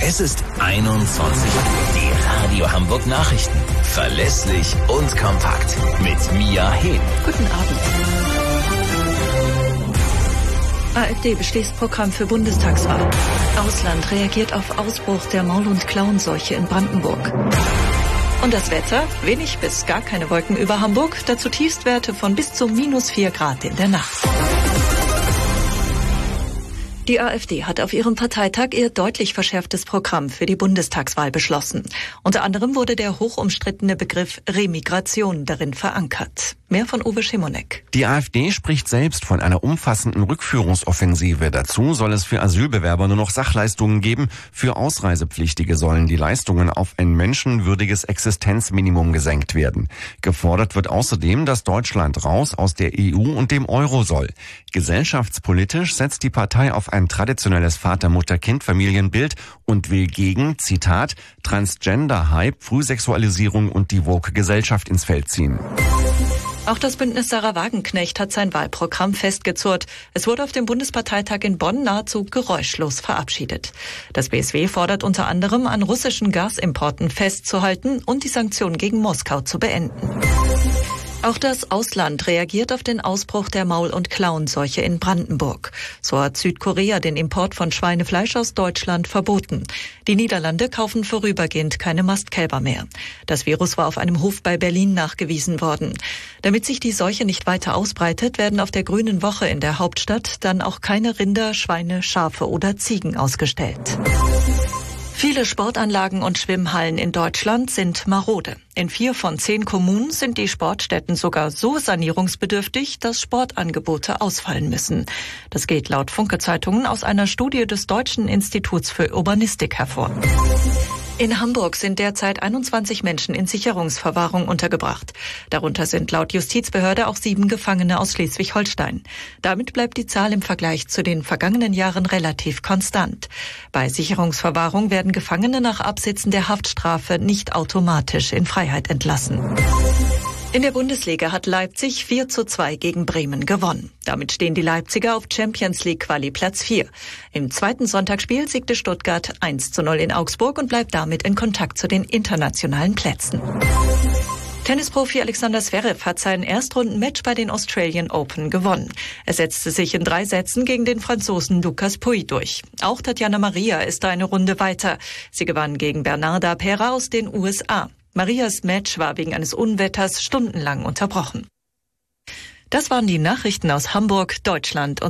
Es ist 21 Uhr. Die Radio Hamburg Nachrichten. Verlässlich und kompakt. Mit Mia Hehn. Guten Abend. AfD beschließt Programm für Bundestagswahl. Ausland reagiert auf Ausbruch der Maul- und Klauenseuche in Brandenburg. Und das Wetter? Wenig bis gar keine Wolken über Hamburg. Dazu Tiefstwerte von bis zu -4 Grad in der Nacht. Die AfD hat auf ihrem Parteitag ihr deutlich verschärftes Programm für die Bundestagswahl beschlossen. Unter anderem wurde der hochumstrittene Begriff Remigration darin verankert. Mehr von Uwe Schimonek. Die AfD spricht selbst von einer umfassenden Rückführungsoffensive. Dazu soll es für Asylbewerber nur noch Sachleistungen geben. Für Ausreisepflichtige sollen die Leistungen auf ein menschenwürdiges Existenzminimum gesenkt werden. Gefordert wird außerdem, dass Deutschland raus aus der EU und dem Euro soll. Gesellschaftspolitisch setzt die Partei auf ein traditionelles Vater-Mutter-Kind-Familienbild und will gegen, Zitat, Transgender-Hype, Frühsexualisierung und die Woke-Gesellschaft ins Feld ziehen. Auch das Bündnis Sarah Wagenknecht hat sein Wahlprogramm festgezurrt. Es wurde auf dem Bundesparteitag in Bonn nahezu geräuschlos verabschiedet. Das BSW fordert unter anderem, an russischen Gasimporten festzuhalten und die Sanktionen gegen Moskau zu beenden. Auch das Ausland reagiert auf den Ausbruch der Maul- und Klauenseuche in Brandenburg. So hat Südkorea den Import von Schweinefleisch aus Deutschland verboten. Die Niederlande kaufen vorübergehend keine Mastkälber mehr. Das Virus war auf einem Hof bei Berlin nachgewiesen worden. Damit sich die Seuche nicht weiter ausbreitet, werden auf der Grünen Woche in der Hauptstadt dann auch keine Rinder, Schweine, Schafe oder Ziegen ausgestellt. Viele Sportanlagen und Schwimmhallen in Deutschland sind marode. In 4 von 10 Kommunen sind die Sportstätten sogar so sanierungsbedürftig, dass Sportangebote ausfallen müssen. Das geht laut Funke-Zeitungen aus einer Studie des Deutschen Instituts für Urbanistik hervor. In Hamburg sind derzeit 21 Menschen in Sicherungsverwahrung untergebracht. Darunter sind laut Justizbehörde auch 7 Gefangene aus Schleswig-Holstein. Damit bleibt die Zahl im Vergleich zu den vergangenen Jahren relativ konstant. Bei Sicherungsverwahrung werden Gefangene nach Absitzen der Haftstrafe nicht automatisch in Freiheit entlassen. In der Bundesliga hat Leipzig 4:2 gegen Bremen gewonnen. Damit stehen die Leipziger auf Champions League Quali Platz 4. Im zweiten Sonntagsspiel siegte Stuttgart 1:0 in Augsburg und bleibt damit in Kontakt zu den internationalen Plätzen. Tennisprofi Alexander Zverev hat sein Erstrundenmatch bei den Australian Open gewonnen. Er setzte sich in 3 Sätzen gegen den Franzosen Lucas Pouille durch. Auch Tatjana Maria ist eine Runde weiter. Sie gewann gegen Bernarda Pera aus den USA. Marias Match war wegen eines Unwetters stundenlang unterbrochen. Das waren die Nachrichten aus Hamburg, Deutschland und